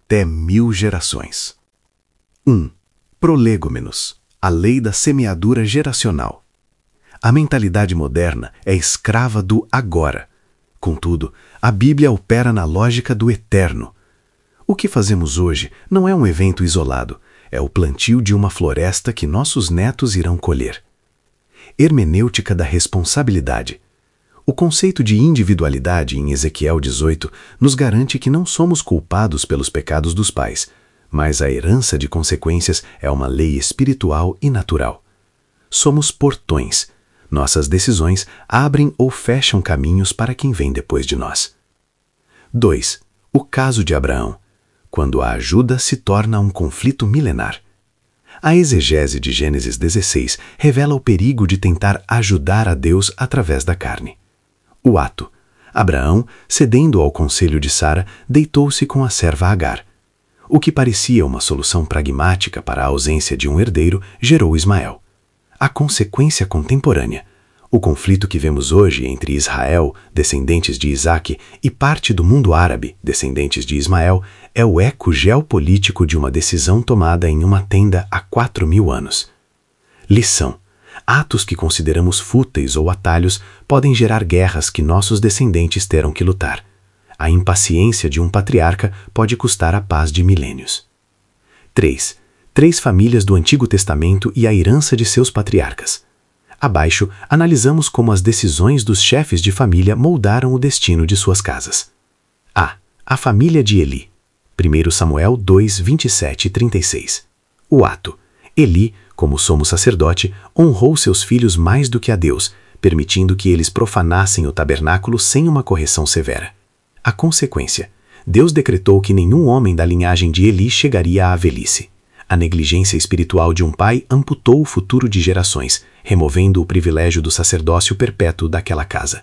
até 1000 gerações. 1. Prolegômenos, a lei da semeadura geracional. A mentalidade moderna é escrava do agora. Contudo, a Bíblia opera na lógica do eterno. O que fazemos hoje não é um evento isolado, é o plantio de uma floresta que nossos netos irão colher. Hermenêutica da responsabilidade. O conceito de individualidade em Ezequiel 18 nos garante que não somos culpados pelos pecados dos pais, mas a herança de consequências é uma lei espiritual e natural. Somos portões. Nossas decisões abrem ou fecham caminhos para quem vem depois de nós. 2. O caso de Abraão, quando a ajuda se torna um conflito milenar. A exegese de Gênesis 16 revela o perigo de tentar ajudar a Deus através da carne. O ato. Abraão, cedendo ao conselho de Sara, deitou-se com a serva Agar. O que parecia uma solução pragmática para a ausência de um herdeiro gerou Ismael. A consequência contemporânea. O conflito que vemos hoje entre Israel, descendentes de Isaque, e parte do mundo árabe, descendentes de Ismael, é o eco geopolítico de uma decisão tomada em uma tenda há 4000 anos. Lição. Atos que consideramos fúteis ou atalhos podem gerar guerras que nossos descendentes terão que lutar. A impaciência de um patriarca pode custar a paz de milênios. 3. 3 famílias do Antigo Testamento e a herança de seus patriarcas. Abaixo, analisamos como as decisões dos chefes de família moldaram o destino de suas casas. A. A família de Eli. 1 Samuel 2, 27 e 36. O ato. Eli, como sumo sacerdote, honrou seus filhos mais do que a Deus, permitindo que eles profanassem o tabernáculo sem uma correção severa. A consequência. Deus decretou que nenhum homem da linhagem de Eli chegaria à velhice. A negligência espiritual de um pai amputou o futuro de gerações, removendo o privilégio do sacerdócio perpétuo daquela casa.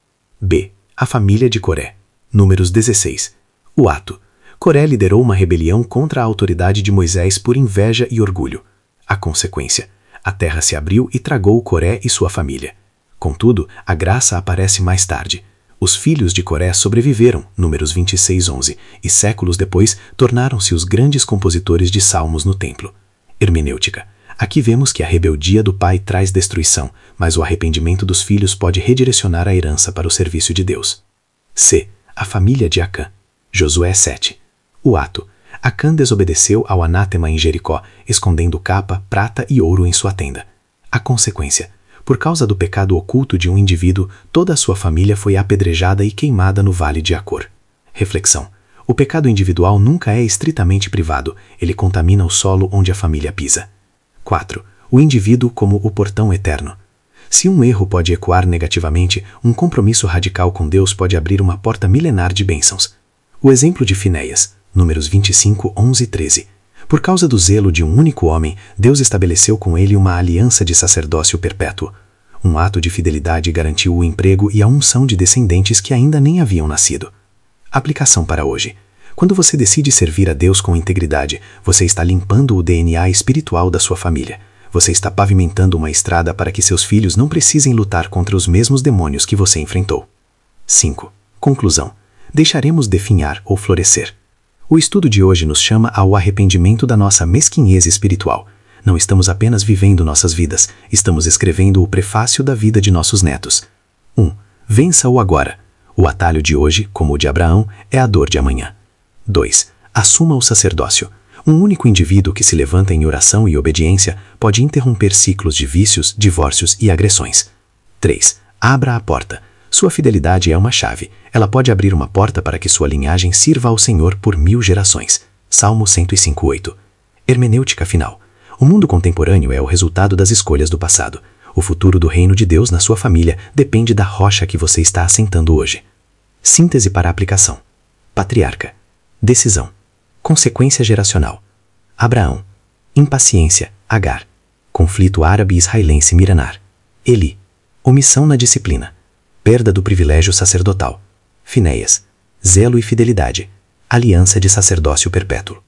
B. A família de Coré. Números 16. O ato. Coré liderou uma rebelião contra a autoridade de Moisés por inveja e orgulho. A consequência. A terra se abriu e tragou Coré e sua família. Contudo, a graça aparece mais tarde. Os filhos de Coré sobreviveram, Números 26:11, e séculos depois tornaram-se os grandes compositores de salmos no templo. Hermenêutica. Aqui vemos que a rebeldia do pai traz destruição, mas o arrependimento dos filhos pode redirecionar a herança para o serviço de Deus. C. A família de Acã. Josué 7. O ato. Acã desobedeceu ao anátema em Jericó, escondendo capa, prata e ouro em sua tenda. A consequência. Por causa do pecado oculto de um indivíduo, toda a sua família foi apedrejada e queimada no Vale de Acor. Reflexão. O pecado individual nunca é estritamente privado, ele contamina o solo onde a família pisa. 4. O indivíduo como o portão eterno. Se um erro pode ecoar negativamente, um compromisso radical com Deus pode abrir uma porta milenar de bênçãos. O exemplo de Finéias, Números 25, 11 e 13. Por causa do zelo de um único homem, Deus estabeleceu com ele uma aliança de sacerdócio perpétuo. Um ato de fidelidade garantiu o emprego e a unção de descendentes que ainda nem haviam nascido. Aplicação para hoje. Quando você decide servir a Deus com integridade, você está limpando o DNA espiritual da sua família. Você está pavimentando uma estrada para que seus filhos não precisem lutar contra os mesmos demônios que você enfrentou. 5. Conclusão. Deixaremos definhar ou florescer. O estudo de hoje nos chama ao arrependimento da nossa mesquinhez espiritual. Não estamos apenas vivendo nossas vidas, estamos escrevendo o prefácio da vida de nossos netos. 1. Vença o agora. O atalho de hoje, como o de Abraão, é a dor de amanhã. 2. Assuma o sacerdócio. Um único indivíduo que se levanta em oração e obediência pode interromper ciclos de vícios, divórcios e agressões. 3. Abra a porta. Sua fidelidade é uma chave. Ela pode abrir uma porta para que sua linhagem sirva ao Senhor por 1000 gerações. Salmo 105:8. Hermenêutica final. O mundo contemporâneo é o resultado das escolhas do passado. O futuro do reino de Deus na sua família depende da rocha que você está assentando hoje. Síntese para a aplicação. Patriarca. Decisão. Consequência geracional. Abraão. Impaciência. Agar. Conflito árabe-israelense milenar. Eli. Omissão na disciplina. Perda do privilégio sacerdotal. Finéias. Zelo e fidelidade. Aliança de sacerdócio perpétuo.